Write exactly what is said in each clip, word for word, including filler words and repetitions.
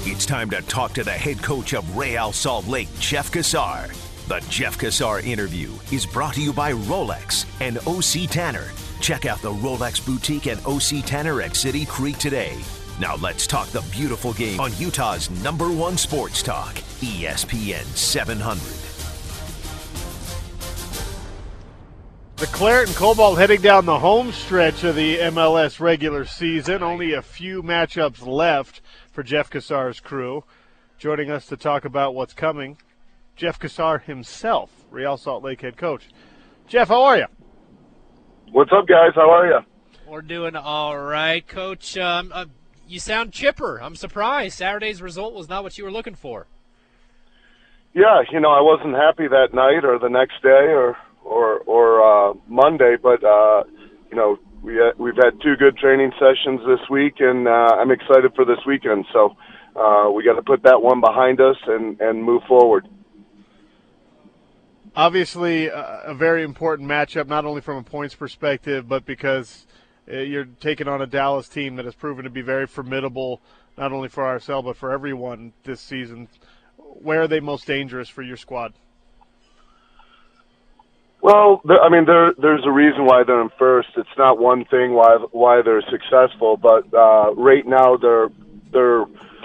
It's time to talk to the head coach of Real Salt Lake, Jeff Cassar. The Jeff Cassar interview is brought to you by Rolex and O C Tanner. Check out the Rolex Boutique and O C Tanner at City Creek today. Now let's talk the beautiful game on Utah's number one sports talk, E S P N seven hundred. The Claret and Cobalt heading down the home stretch of the M L S regular season. Only a few matchups left for Jeff Cassar's crew. Joining us to talk about what's coming, Jeff Cassar himself, Real Salt Lake head coach. Jeff, how are you? What's up, guys? How are you? We're doing all right, Coach. Um, uh, you sound chipper. I'm surprised. Saturday's result was not what you were looking for. Yeah, you know, I wasn't happy that night or the next day or or or uh, Monday, but uh, you know, we had, we've had two good training sessions this week, and uh, I'm excited for this weekend. So uh, we got to put that one behind us and, and move forward. Obviously, a, a very important matchup, not only from a points perspective, but because uh, you're taking on a Dallas team that has proven to be very formidable, not only for R S L but for everyone this season. Where are they most dangerous for your squad? Well, I mean, there, there's a reason why they're in first. It's not one thing why why they're successful, but uh, right now they're they're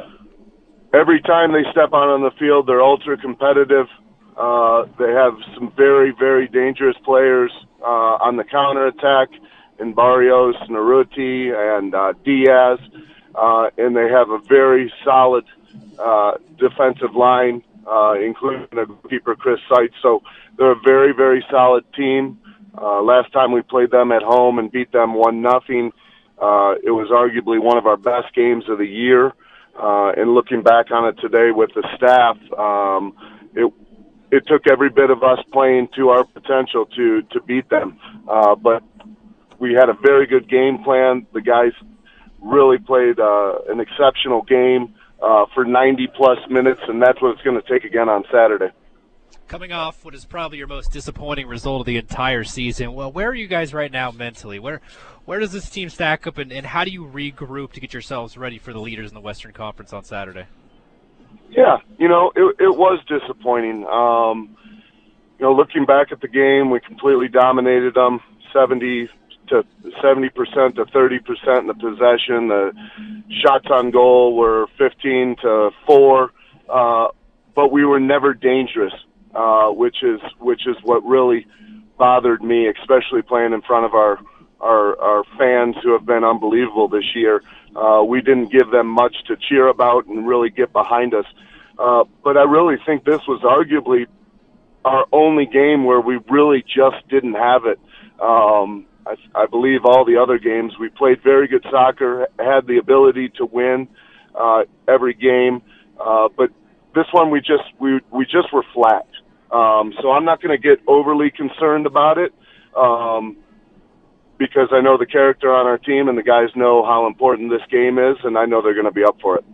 every time they step out on the field, they're ultra competitive. Uh, they have some very very dangerous players uh, on the counterattack in Barrios, Naruti, and uh, Diaz, uh, and they have a very solid uh, defensive line, uh, including the goalkeeper Chris Seitz. So they're a very, very solid team. Uh, last time we played them at home and beat them one nothing, uh, it was arguably one of our best games of the year. Uh, and looking back on it today with the staff, um, it it took every bit of us playing to our potential to to beat them. Uh, but we had a very good game plan. The guys really played uh, an exceptional game uh, for ninety plus minutes, and that's what it's going to take again on Saturday. Coming off what is probably your most disappointing result of the entire season, well, where are you guys right now mentally? Where where does this team stack up, and, and how do you regroup to get yourselves ready for the leaders in the Western Conference on Saturday? Yeah, you know, it, it was disappointing. Um, you know, looking back at the game, we completely dominated them, seventy to seventy percent to thirty percent in the possession. The shots on goal were fifteen to four, uh, but we were never dangerous. Uh, which is which is what really bothered me, especially playing in front of our our, our fans who have been unbelievable this year. Uh, we didn't give them much to cheer about and really get behind us. Uh, but I really think this was arguably our only game where we really just didn't have it. Um, I, I believe all the other games we played very good soccer, had the ability to win uh, every game, uh, but this one we just we we just were flat. Um, so I'm not going to get overly concerned about it um, because I know the character on our team and the guys know how important this game is, and I know they're going to be up for it.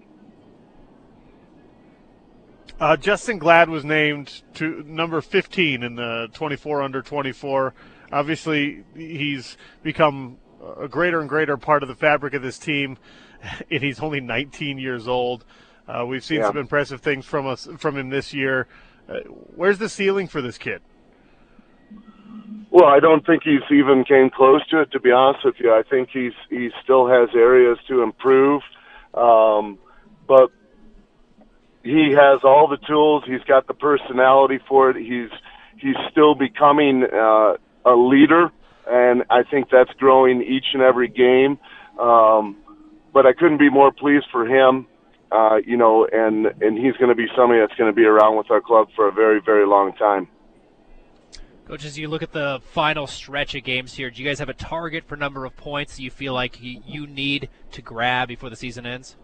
Uh, Justin Glad was named to number fifteen in the twenty-four under twenty-four. Obviously, he's become a greater and greater part of the fabric of this team, and he's only nineteen years old. Uh, we've seen yeah. some impressive things from us from him this year. Uh, where's the ceiling for this kid? Well, I don't think he's even came close to it, to be honest with you. I think he's he still has areas to improve, um, but he has all the tools. He's got the personality for it. He's he's still becoming uh, a leader, and I think that's growing each and every game. Um, but I couldn't be more pleased for him. Uh, you know, and, and he's going to be somebody that's going to be around with our club for a very, very long time. Coach, as you look at the final stretch of games here, do you guys have a target for number of points that you feel like you need to grab before the season ends?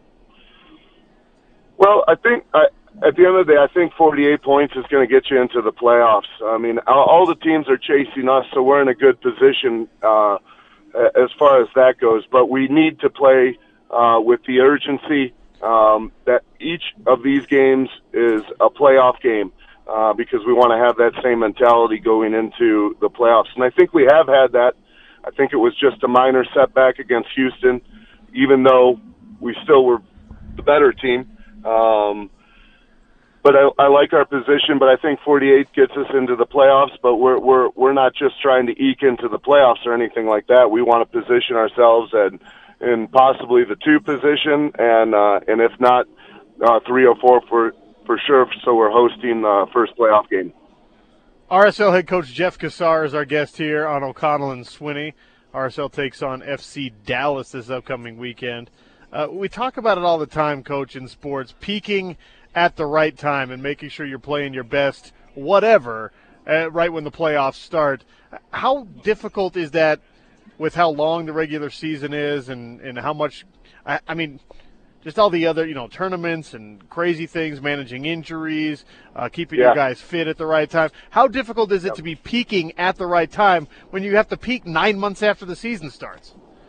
Well, I think I, at the end of the day, I think forty-eight points is going to get you into the playoffs. I mean, all, all the teams are chasing us, so we're in a good position uh, as far as that goes. But we need to play uh, with the urgency Um, that each of these games is a playoff game uh, because we want to have that same mentality going into the playoffs. And I think we have had that. I think it was just a minor setback against Houston, even though we still were the better team. Um, but I, I like our position. But I think forty-eight gets us into the playoffs. But we're we're we're not just trying to eke into the playoffs or anything like that. We want to position ourselves in in possibly the two position, and uh, and if not, uh, three or four for for sure. So we're hosting the first playoff game. R S L head coach Jeff Cassar is our guest here on O'Connell and Swinney. R S L takes on F C Dallas this upcoming weekend. Uh, we talk about it all the time, Coach, in sports, peaking at the right time and making sure you're playing your best, whatever, uh, right when the playoffs start. How difficult is that with how long the regular season is and, and how much I, – I mean – just all the other, you know, tournaments and crazy things, managing injuries, uh, keeping yeah. your guys fit at the right time. How difficult is it yep. to be peaking at the right time when you have to peak nine months after the season starts?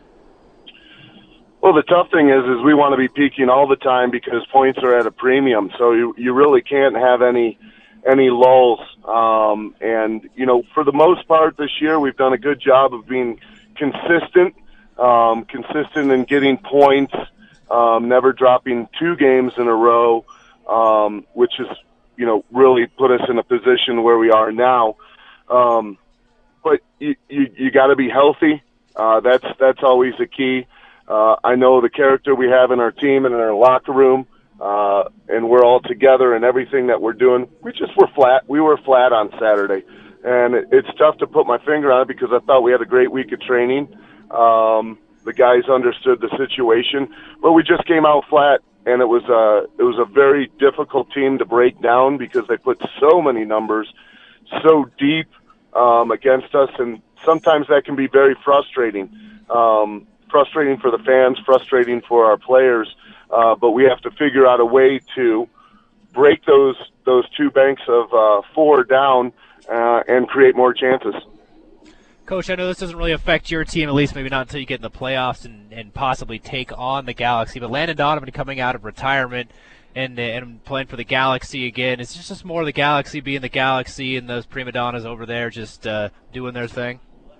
Well, the tough thing is, is we want to be peaking all the time because points are at a premium. So you you really can't have any any lulls. Um, and you know, for the most part this year, we've done a good job of being consistent, um, consistent in getting points. Um, never dropping two games in a row, um, which has, you know, really put us in a position where we are now. Um, but you, you, you got to be healthy. Uh, that's that's always the key. Uh, I know the character we have in our team and in our locker room, uh, and we're all together and everything that we're doing. We just were flat. We were flat on Saturday, and it, it's tough to put my finger on it because I thought we had a great week of training. Um, The guys understood the situation, but we just came out flat, and it was a it was a very difficult team to break down because they put so many numbers so deep um, against us, and sometimes that can be very frustrating. Um, frustrating for the fans, frustrating for our players, uh, but we have to figure out a way to break those those two banks of uh, four down uh, and create more chances. Coach, I know this doesn't really affect your team, at least maybe not until you get in the playoffs and, and possibly take on the Galaxy, but Landon Donovan coming out of retirement and and playing for the Galaxy again, is this just more the Galaxy being the Galaxy and those prima donnas over there just uh, doing their thing?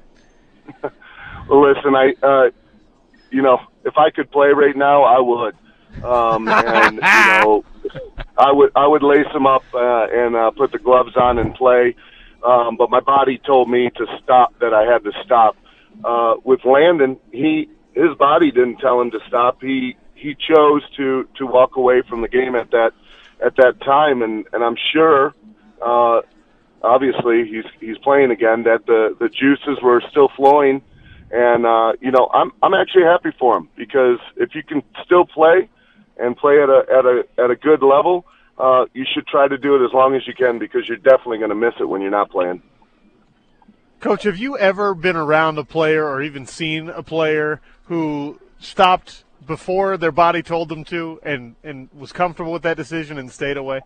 Well, listen, I, uh, you know, if I could play right now, I would. Um, and, you know, I would, I would lace them up uh, and uh, put the gloves on and play. Um, but my body told me to stop, that I had to stop. Uh, with Landon, he his body didn't tell him to stop. He he chose to, to walk away from the game at that at that time, and, and I'm sure, uh, obviously he's he's playing again, that the, the juices were still flowing, and uh, you know I'm I'm actually happy for him because if you can still play and play at a at a at a good level. Uh, you should try to do it as long as you can because you're definitely going to miss it when you're not playing. Coach, have you ever been around a player or even seen a player who stopped before their body told them to and, and was comfortable with that decision and stayed away?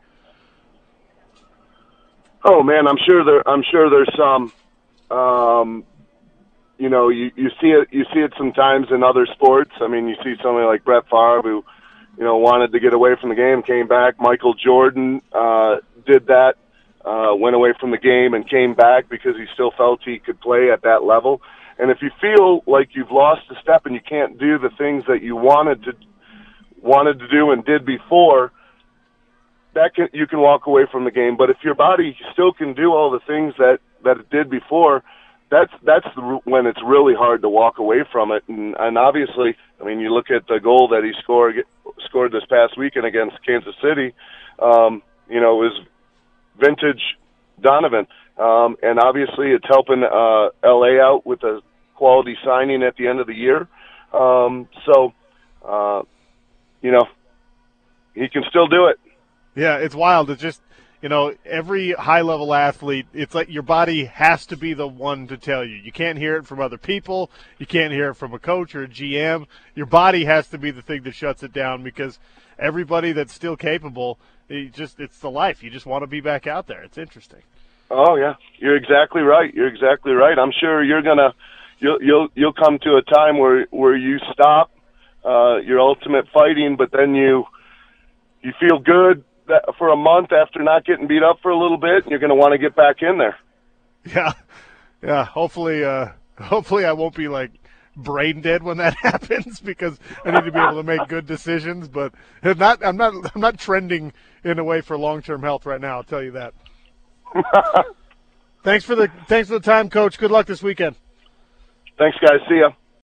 Oh man, I'm sure there. I'm sure there's some. Um, you know, you, you see it. You see it sometimes in other sports. I mean, you see somebody like Brett Favre who, you know, wanted to get away from the game, came back. Michael Jordan uh, did that, uh, went away from the game and came back because he still felt he could play at that level. And if you feel like you've lost a step and you can't do the things that you wanted to wanted to do and did before, that can, you can walk away from the game. But if your body still can do all the things that, that it did before, that's that's the, when it's really hard to walk away from it. And, and obviously, I mean, you look at the goal that he scored scored this past weekend against Kansas City. Um, you know, it was vintage Donovan, um, and obviously it's helping uh, L A out with a quality signing at the end of the year. Um, so, uh, you know, he can still do it. Yeah, it's wild. It's just, you know, every high-level athlete, it's like your body has to be the one to tell you. You can't hear it from other people. You can't hear it from a coach or a G M. Your body has to be the thing that shuts it down because everybody that's still capable, it just it's the life. You just want to be back out there. It's interesting. Oh, yeah. You're exactly right. You're exactly right. I'm sure you're going to you'll, you'll, you'll come to a time where, where you stop uh, your ultimate fighting, but then you you feel good for a month after not getting beat up for a little bit, and you're going to want to get back in there. Yeah, yeah. Hopefully, uh, hopefully I won't be like brain dead when that happens because I need to be able to make good decisions. But not, I'm not I'm not trending in a way for long-term health right now. I'll tell you that. thanks for the thanks for the time, Coach. Good luck this weekend. Thanks, guys. See ya.